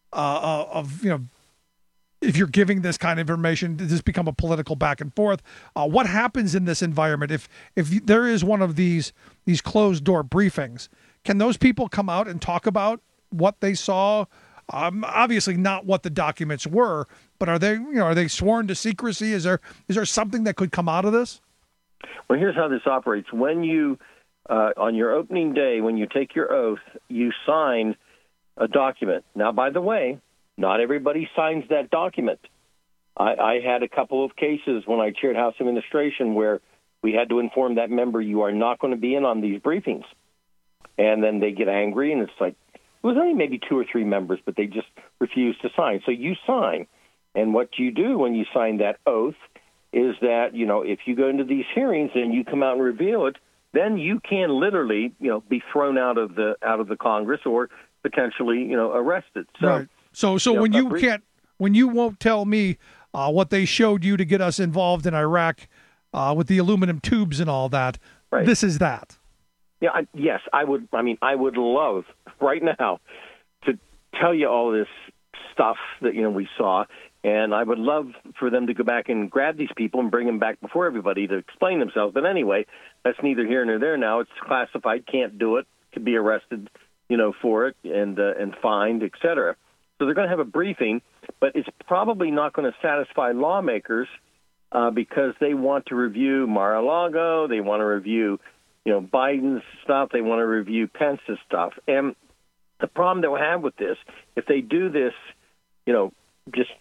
if you're giving this kind of information, does this become a political back and forth? What happens in this environment if there is one of these closed door briefings? Can those people come out and talk about what they saw? Obviously not what the documents were, but are they sworn to secrecy? Is there something that could come out of this? Well, here's how this operates. When you on your opening day, when you take your oath, you sign a document. Now, by the way, not everybody signs that document. I had a couple of cases when I chaired House Administration where we had to inform that member, you are not going to be in on these briefings. And then they get angry, and it's like, it was only maybe 2 or 3 members, but they just refused to sign. So you sign. And what you do when you sign that oath is that, if you go into these hearings and you come out and reveal it, then you can literally, be thrown out of the Congress or potentially, arrested. So, right. So when when you won't tell me what they showed you to get us involved in Iraq with the aluminum tubes and all that. Right. This is that. Yeah. Yes, I would. I mean, I would love right now to tell you all this stuff that we saw, and I would love for them to go back and grab these people and bring them back before everybody to explain themselves. But anyway, that's neither here nor there. Now it's classified. Can't do it. Could be arrested, for it and fined, etc. So they're going to have a briefing, but it's probably not going to satisfy lawmakers because they want to review Mar-a-Lago, they want to review, Biden's stuff, they want to review Pence's stuff. And the problem they'll have with this, if they do this, just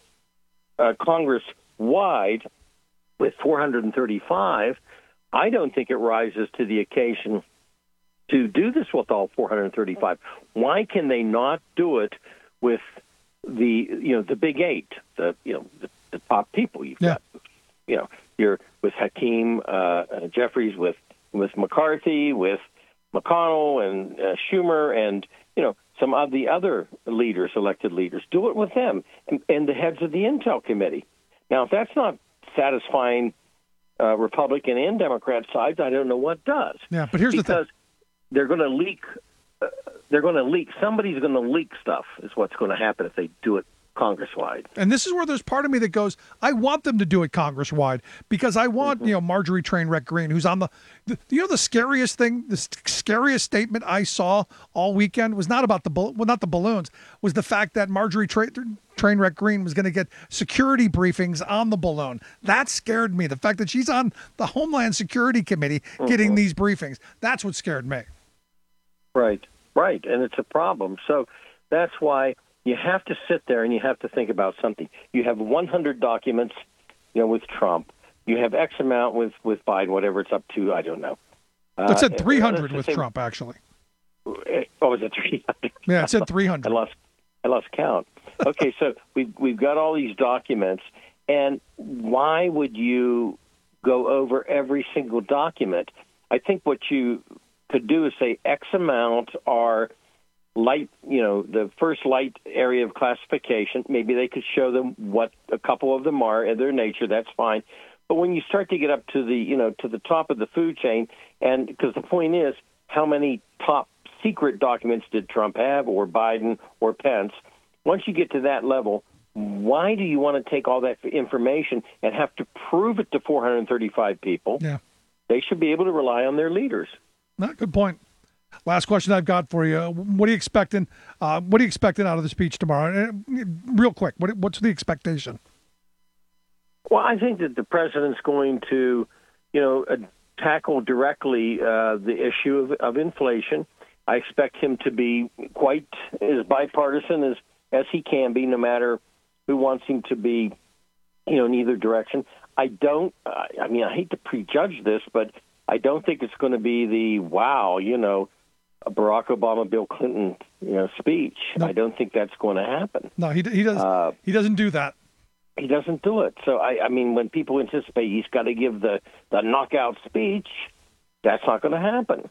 Congress-wide with 435, I don't think it rises to the occasion to do this with all 435. Why can they not do it with the big eight, the top people you've got? You're with Hakeem Jeffries, with McCarthy, with McConnell and Schumer, and some of the other leaders, elected leaders. Do it with them and the heads of the Intel Committee. Now, if that's not satisfying Republican and Democrat sides, I don't know what does. Yeah, but here's the thing. They're going to leak. Somebody's going to leak stuff is what's going to happen if they do it Congress-wide. And this is where there's part of me that goes, I want them to do it Congress-wide because I want, Marjorie Trainwreck Green, who's on the scariest thing, the scariest statement I saw all weekend was not about not the balloons, was the fact that Marjorie Trainwreck Green was going to get security briefings on the balloon. That scared me. The fact that she's on the Homeland Security Committee getting these briefings. That's what scared me. Right. And it's a problem. So that's why you have to sit there and you have to think about something. You have 100 documents, with Trump. You have X amount with Biden, whatever it's up to. I don't know. It said 300 with Trump, actually. Oh, is it 300? Yeah, it said 300. I lost count. Okay, so we've got all these documents, and why would you go over every single document? I think what you could do is say X amount are light, the first light area of classification. Maybe they could show them what a couple of them are in their nature. That's fine. But when you start to get up to the, to the top of the food chain, and because the point is, how many top secret documents did Trump have, or Biden, or Pence? Once you get to that level, why do you want to take all that information and have to prove it to 435 people? Yeah. They should be able to rely on their leaders. Good point. Last question I've got for you. What are you expecting? What are you expecting out of the speech tomorrow? Real quick, what's the expectation? Well, I think that the president's going to, tackle directly the issue of inflation. I expect him to be quite as bipartisan as he can be, no matter who wants him to be, in either direction. I hate to prejudge this, but I don't think it's going to be the Barack Obama, Bill Clinton, speech. No. I don't think that's going to happen. No, he does. He doesn't do that. He doesn't do it. So I mean, when people anticipate he's got to give the knockout speech, that's not going to happen.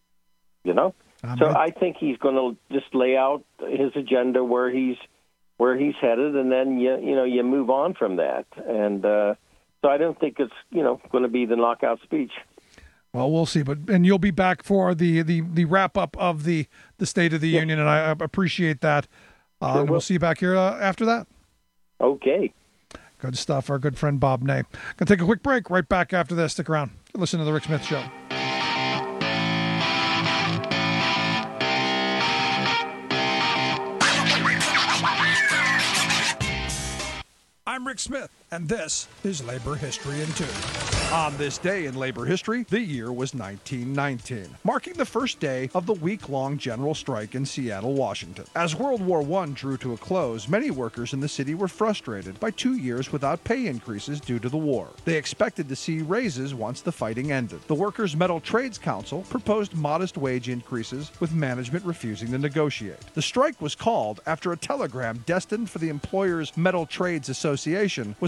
I think he's going to just lay out his agenda where he's headed, and then you move on from that. And so I don't think it's going to be the knockout speech. Well, we'll see. And you'll be back for the wrap up of the State of the Union, and I appreciate that. Sure, we'll see you back here after that. Okay. Good stuff. Our good friend Bob Ney. Gonna take a quick break. Right back after this. Stick around. Listen to the Rick Smith Show. I'm Rick Smith, and this is Labor History in 2. On this day in labor history, the year was 1919, marking the first day of the week-long general strike in Seattle, Washington. As World War I drew to a close, many workers in the city were frustrated by 2 years without pay increases due to the war. They expected to see raises once the fighting ended. The Workers' Metal Trades Council proposed modest wage increases, with management refusing to negotiate. The strike was called after a telegram destined for the Employers' Metal Trades Association was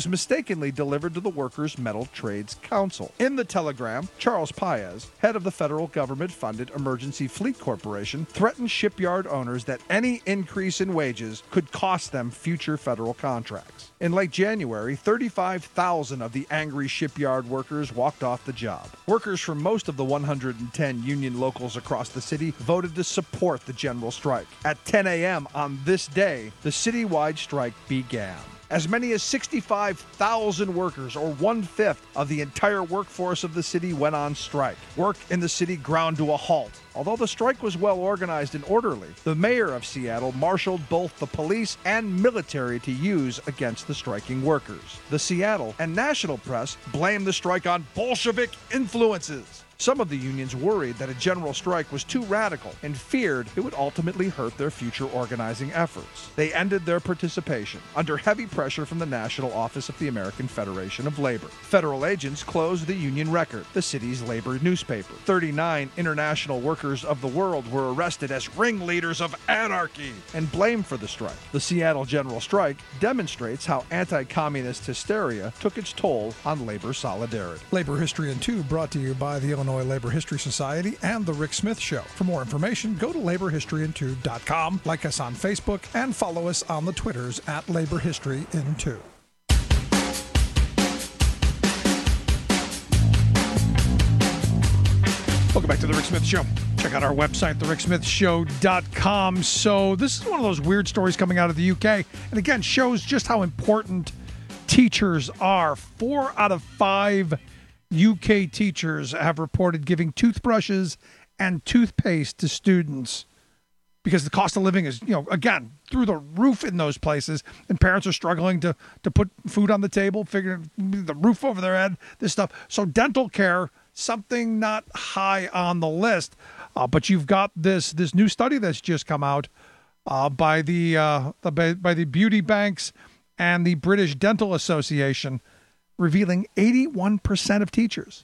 was mistakenly delivered to the Workers' Metal Trades Council. In the telegram, Charles Paez, head of the federal government-funded Emergency Fleet Corporation, threatened shipyard owners that any increase in wages could cost them future federal contracts. In late January, 35,000 of the angry shipyard workers walked off the job. Workers from most of the 110 union locals across the city voted to support the general strike. At 10 a.m. on this day, the citywide strike began. As many as 65,000 workers, or 1/5 of the entire workforce of the city, went on strike. Work in the city ground to a halt. Although the strike was well organized and orderly, the mayor of Seattle marshaled both the police and military to use against the striking workers. The Seattle and national press blamed the strike on Bolshevik influences. Some of the unions worried that a general strike was too radical and feared it would ultimately hurt their future organizing efforts. They ended their participation under heavy pressure from the National Office of the American Federation of Labor. Federal agents closed the Union Record, the city's labor newspaper. 39 international workers of the world were arrested as ringleaders of anarchy and blamed for the strike. The Seattle general strike demonstrates how anti-communist hysteria took its toll on labor solidarity. Labor History in 2 brought to you by the Illinois Labor History Society and The Rick Smith Show. For more information, go to laborhistoryin2.com, like us on Facebook, and follow us on the Twitters at laborhistoryin2. Welcome back to The Rick Smith Show. Check out our website, thericksmithshow.com. So this is one of those weird stories coming out of the UK, and again, shows just how important teachers are. 4 out of 5 UK teachers have reported giving toothbrushes and toothpaste to students because the cost of living is, again, through the roof in those places, and parents are struggling to put food on the table, figuring the roof over their head, this stuff. So dental care, something not high on the list, but you've got this new study that's just come out by the beauty banks and the British Dental Association, revealing 81% of teachers,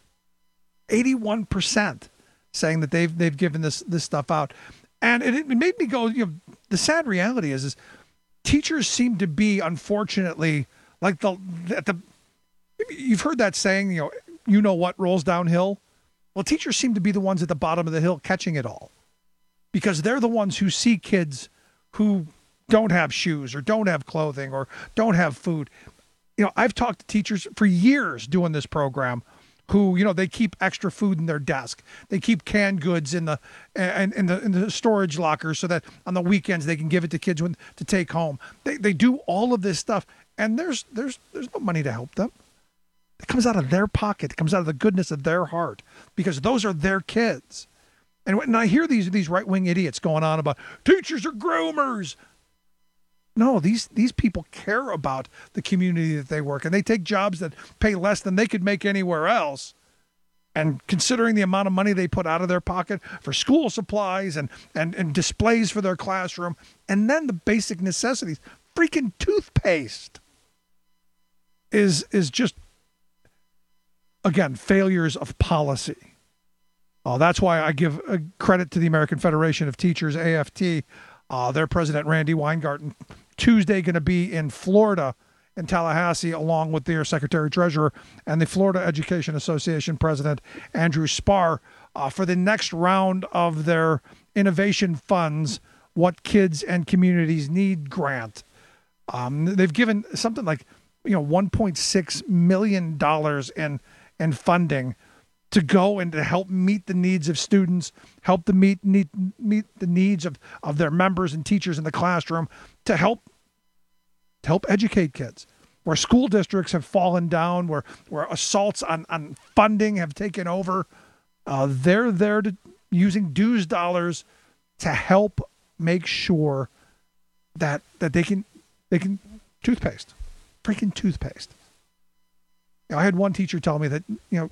81% saying that they've given this stuff out. And it made me go, the sad reality is teachers seem to be, unfortunately, like you've heard that saying, you know what rolls downhill? Well, teachers seem to be the ones at the bottom of the hill catching it all, because they're the ones who see kids who don't have shoes or don't have clothing or don't have food. I've talked to teachers for years doing this program who, they keep extra food in their desk. They keep canned goods in the storage lockers so that on the weekends they can give it to kids to take home. They do all of this stuff, and there's no money to help them. It comes out of their pocket. It comes out of the goodness of their heart, because those are their kids. And when I hear these right-wing idiots going on about teachers are groomers, no, these people care about the community that they work, and they take jobs that pay less than they could make anywhere else. And considering the amount of money they put out of their pocket for school supplies and displays for their classroom, and then the basic necessities, freaking toothpaste is just, again, failures of policy. That's why I give credit to the American Federation of Teachers, AFT. Their president, Randy Weingarten, Tuesday going to be in Florida, in Tallahassee, along with their secretary-treasurer and the Florida Education Association president, Andrew Spar, for the next round of their innovation funds, What Kids and Communities Need grant. They've given something like $1.6 million in funding to go and to help meet the needs of students, help to meet the needs of their members and teachers in the classroom, to help educate kids. Where school districts have fallen down, where assaults on funding have taken over, they're there using dues dollars to help make sure that they can toothpaste, freaking toothpaste. I had one teacher tell me that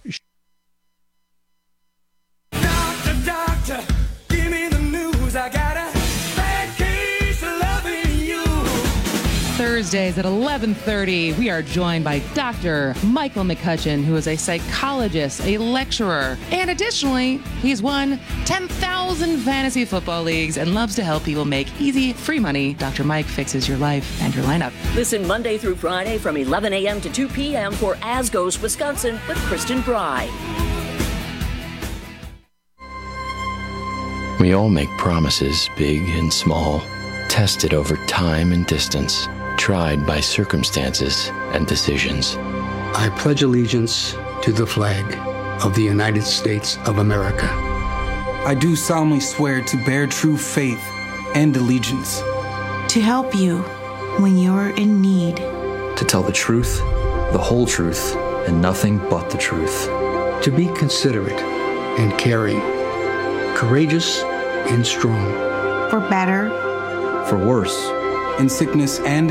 Doctor, give me the news. I got a bad case of loving you. Thursday. Wednesdays at 11:30, we are joined by Dr. Michael McCutcheon, who is a psychologist, a lecturer, and additionally, he's won 10,000 fantasy football leagues and loves to help people make easy, free money. Dr. Mike fixes your life and your lineup. Listen Monday through Friday from 11 a.m. to 2 p.m. for As Goes Wisconsin with Kristen Bry. We all make promises, big and small, tested over time and distance, tried by circumstances and decisions. I pledge allegiance to the flag of the United States of America. I do solemnly swear to bear true faith and allegiance. To help you when you're in need. To tell the truth, the whole truth, and nothing but the truth. To be considerate and caring, courageous and strong. For better. For worse. In sickness and